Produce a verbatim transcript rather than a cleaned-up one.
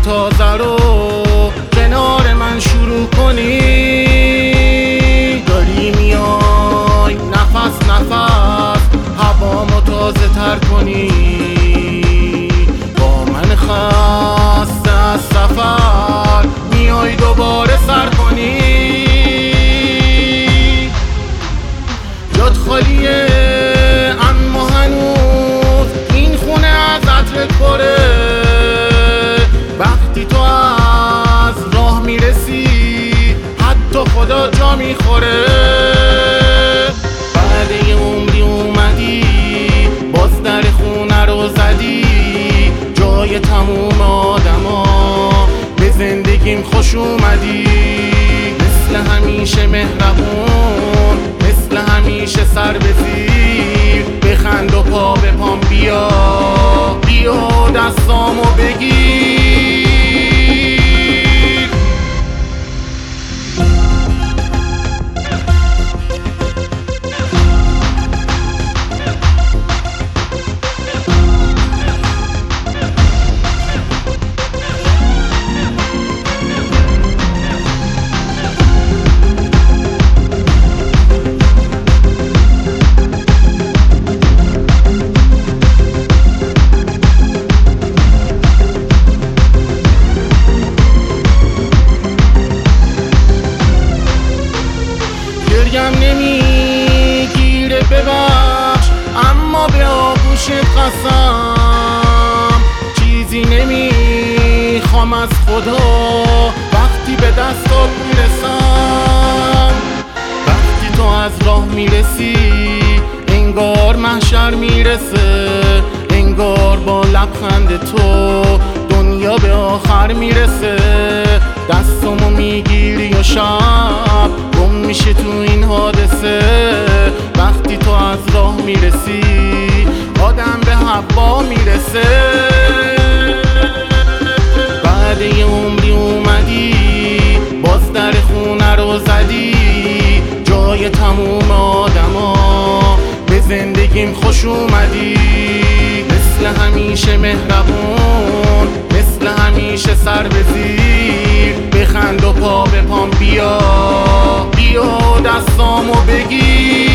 تازه رو کنار من شروع کنی. داری میای نفس نفس هوامو تازه تر کنی. با من خسته از سفر میای دوباره سر کنی. جات خالیه اما هنوز این خونه از عطرت پره. وقتی تو از راه میرسی حتی خدا جا میخوره. بعد یه عمری اومدی باز در خونه رو زدی. جای تموم آدما به زندگیم خوش اومدی. مثل همیشه مهربون، مثل همیشه سر به زیر. بخند و پا به پام بیا، بیا دستامو بگیر. گریم نمیگیره ببخش، اما به آغوشت قسم. چیزی نمیخوام از خدا وقتی به دستات میرسم. وقتی تو از راه میرسی انگار محشر میرسه. انگار با لبخند تو دنیا به آخر میرسه. دستمو میگیری و شب گم میشه تو این حادثه. وقتی تو از راه میرسی آدم به حوا میرسه. بعد یه عمری اومدی باز در خونه رو زدی. جای تموم آدما به زندگیم خوش اومدی. مثل همیشه مهربون، مثل همیشه سر به زیر. بخند و پا به پام بیا، بیا دستامو بگیر.